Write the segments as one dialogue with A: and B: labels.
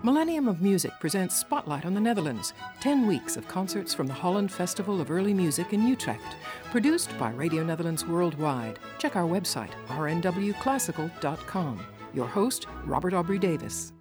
A: Millennium of Music presents Spotlight on the Netherlands, 10 weeks of concerts from the Holland Festival of Early Music in Utrecht, produced by Radio Netherlands Worldwide. Check our website, rnwclassical.com. Your host, Robert Aubrey Davis.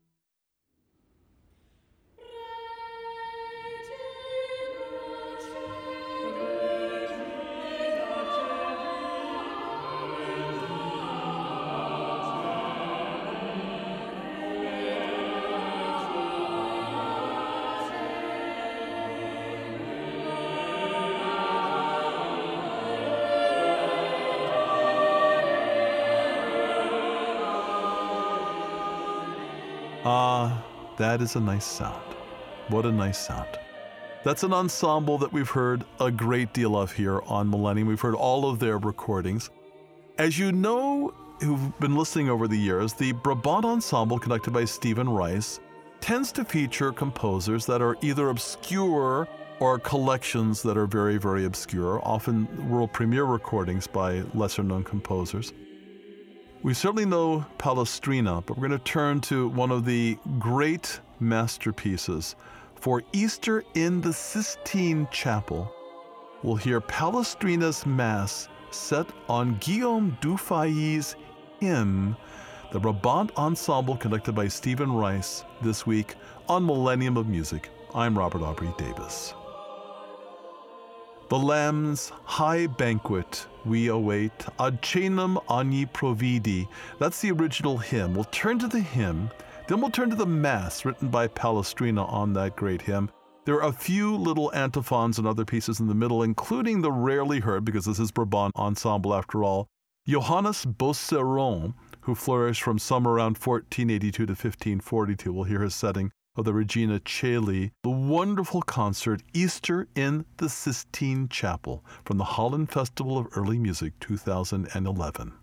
B: That is a nice sound. What a nice sound. That's an ensemble that we've heard a great deal of here on Millennium. We've heard all of their recordings. As you know, who've been listening over the years, the Brabant Ensemble, conducted by Stephen Rice, tends to feature composers that are either obscure or collections that are very, very obscure, often world premiere recordings by lesser-known composers. We certainly know Palestrina, but we're going to turn to one of the great masterpieces. For Easter in the Sistine Chapel, we'll hear Palestrina's Mass set on Guillaume Dufay's hymn, the Brabant Ensemble, conducted by Stephen Rice, this week on Millennium of Music. I'm Robert Aubrey Davis. The Lamb's high banquet we await, ad cenam ogni providi. That's the original hymn. We'll turn to the hymn, then we'll turn to the Mass written by Palestrina on that great hymn. There are a few little antiphons and other pieces in the middle, including the rarely heard, because this is Brabant Ensemble after all, Johannes Beauceron, who flourished from somewhere around 1482 to 1542. We'll hear his setting of the Regina Caeli, the wonderful concert Easter in the Sistine Chapel from the Holland Festival of Early Music 2011.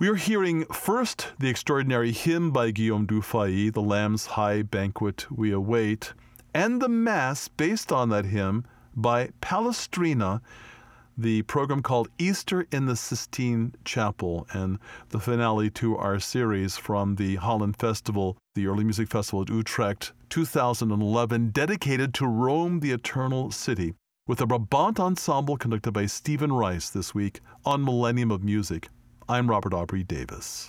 B: We're hearing first the extraordinary hymn by Guillaume Dufay, The Lamb's High Banquet We Await, and the Mass based on that hymn by Palestrina, the program called Easter in the Sistine Chapel, and the finale to our series from the Holland Festival, the Early Music Festival at Utrecht 2011, dedicated to Rome, the Eternal City, with a Brabant ensemble conducted by Stephen Rice this week on Millennium of Music. I'm Robert Aubrey Davis.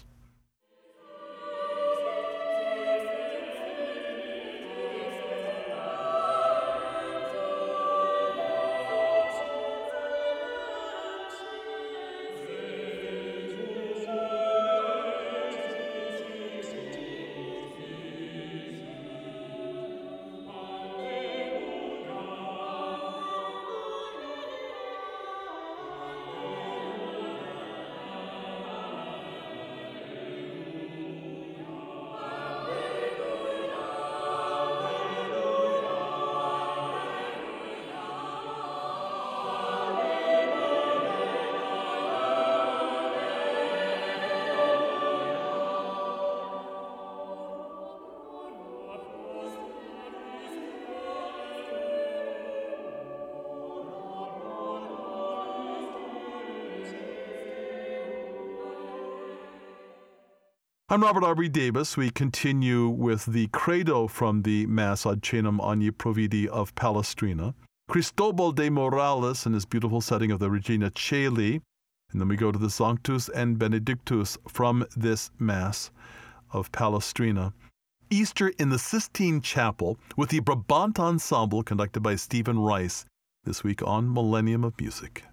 B: I'm Robert Aubrey Davis. We continue with the Credo from the Mass Ad Caenum Ogni Providi of Palestrina, Cristobal de Morales in his beautiful setting of the Regina Caeli, and then we go to the Sanctus and Benedictus from this Mass of Palestrina. Easter in the Sistine Chapel with the Brabant Ensemble conducted by Stephen Rice this week on Millennium of Music.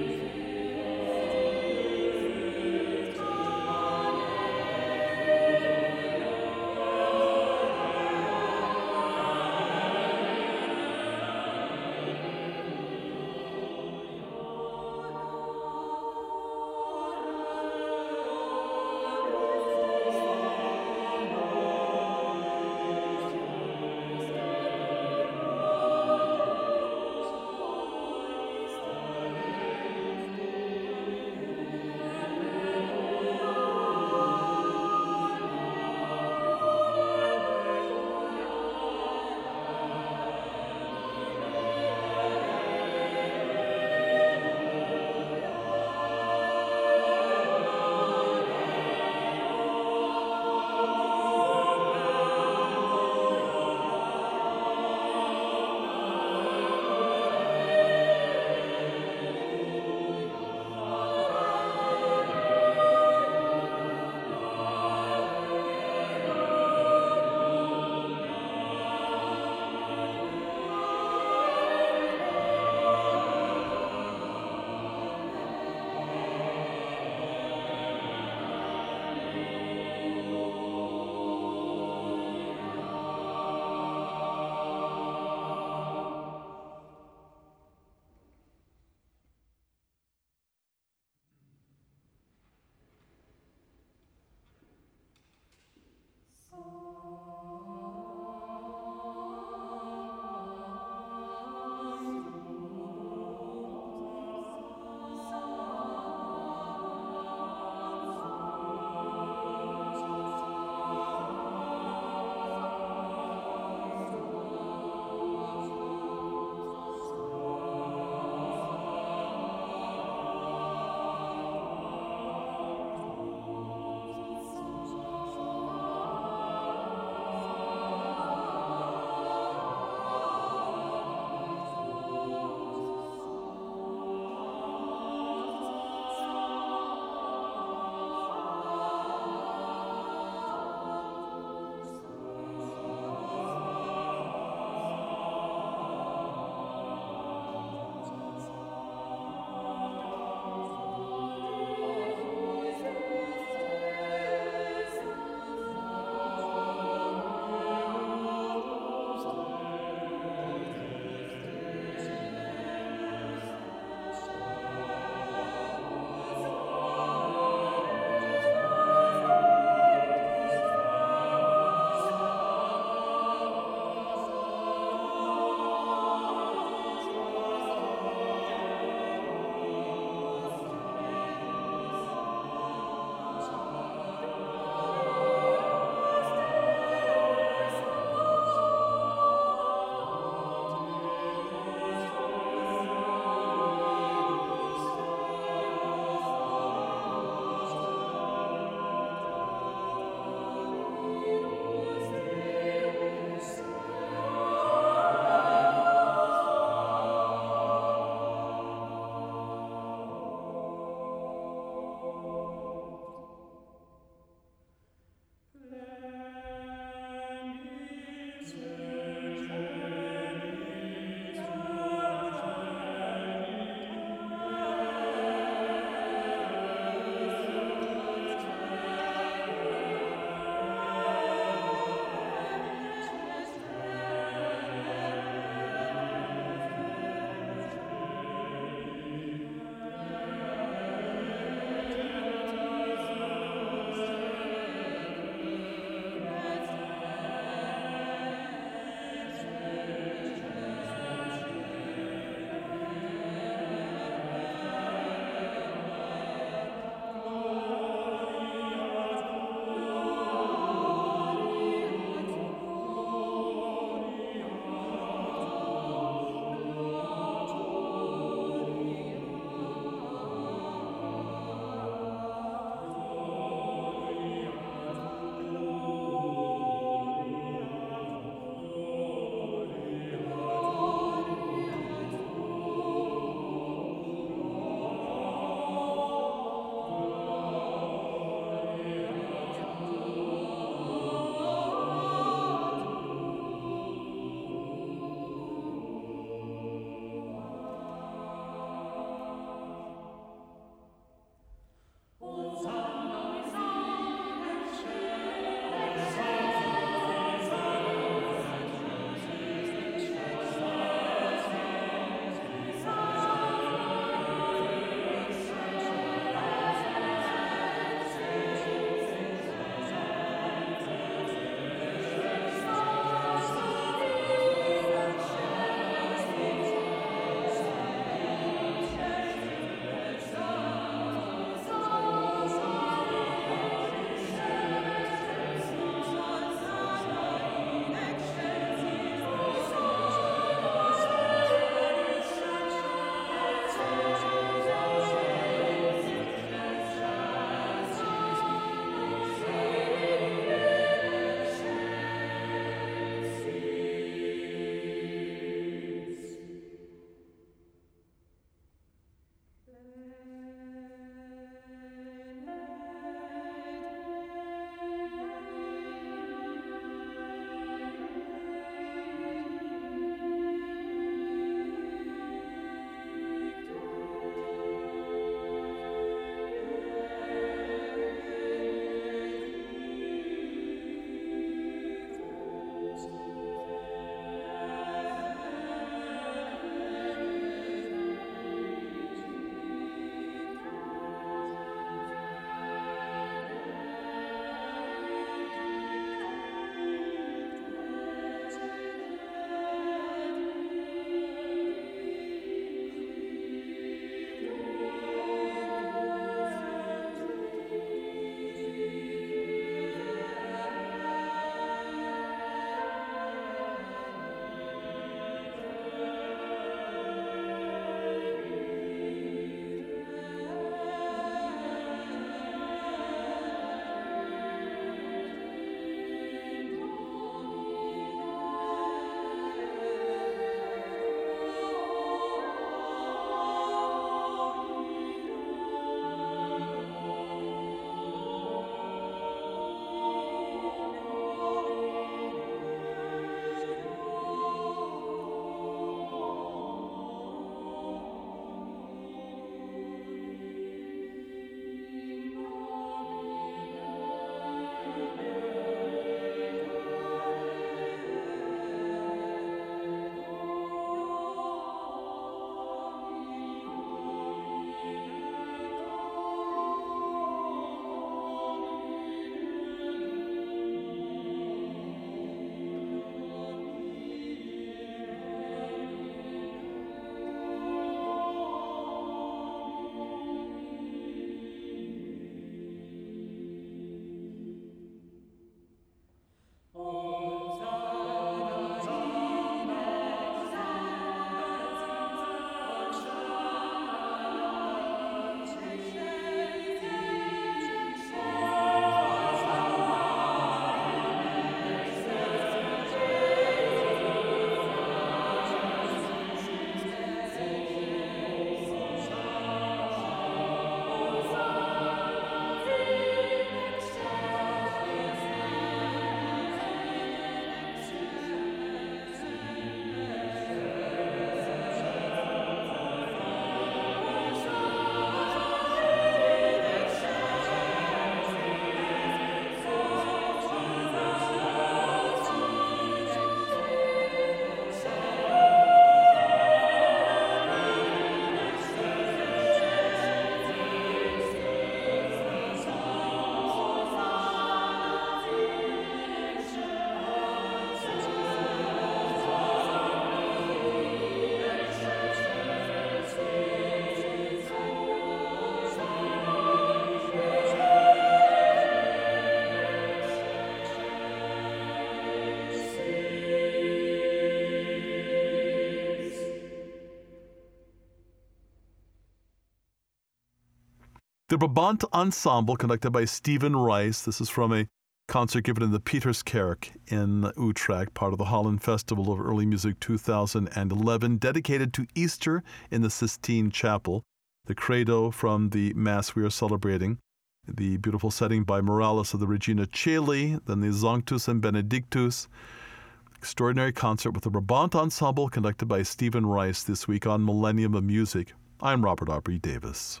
B: The Brabant Ensemble, conducted by Stephen Rice. This is from a concert given in the Pieterskerk in Utrecht, part of the Holland Festival of Early Music 2011, dedicated to Easter in the Sistine Chapel. The Credo from the Mass we are celebrating, the beautiful setting by Morales of the Regina Caeli, then the Sanctus and Benedictus. Extraordinary concert with the Brabant Ensemble, conducted by Stephen Rice this week on Millennium of Music. I'm Robert Aubrey Davis.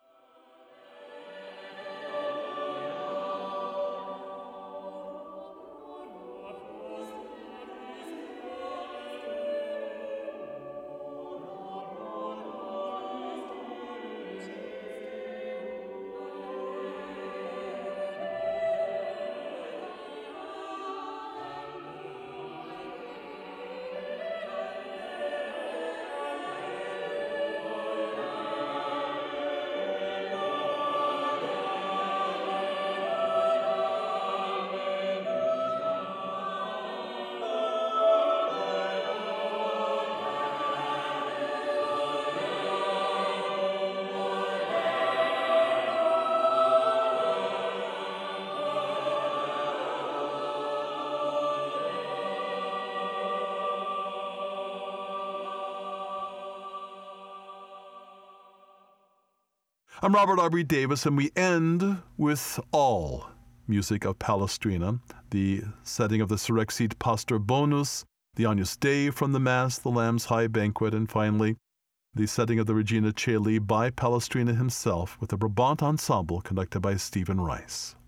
B: I'm Robert Aubrey Davis, and we end with all music of Palestrina, the setting of the Surrexit Pastor Bonus, the Agnus Dei from the Mass, the Lamb's High Banquet, and finally, the setting of the Regina Caeli by Palestrina himself with the Brabant Ensemble conducted by Stephen Rice.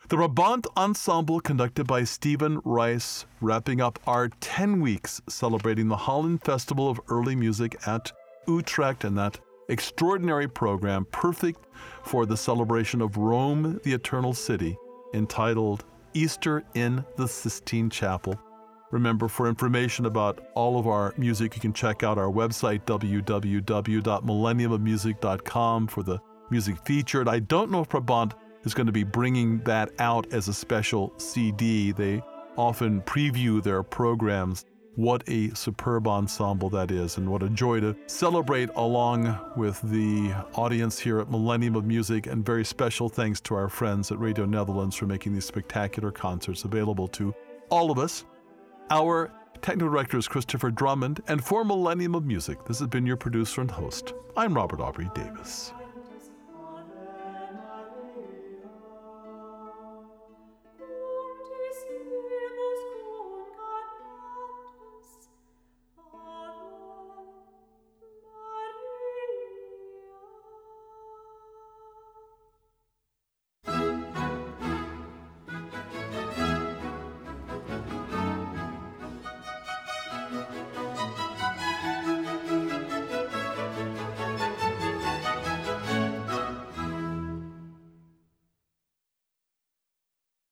B: The Brabant Ensemble, conducted by Stephen Rice, wrapping up our 10 weeks celebrating the Holland Festival of Early Music at Utrecht, and that extraordinary program, perfect for the celebration of Rome, the Eternal City, entitled Easter in the Sistine Chapel. Remember, for information about all of our music, you can check out our website, www.millenniumofmusic.com, for the music featured. I don't know if Brabant is going to be bringing that out as a special CD. They often preview their programs. What a superb ensemble that is, and what a joy to celebrate along with the audience here at Millennium of Music, and very special thanks to our friends at Radio Netherlands for making these spectacular concerts available to all of us. Our technical director is Christopher Drummond, and for Millennium of Music, this has been your producer and host. I'm Robert Aubrey Davis.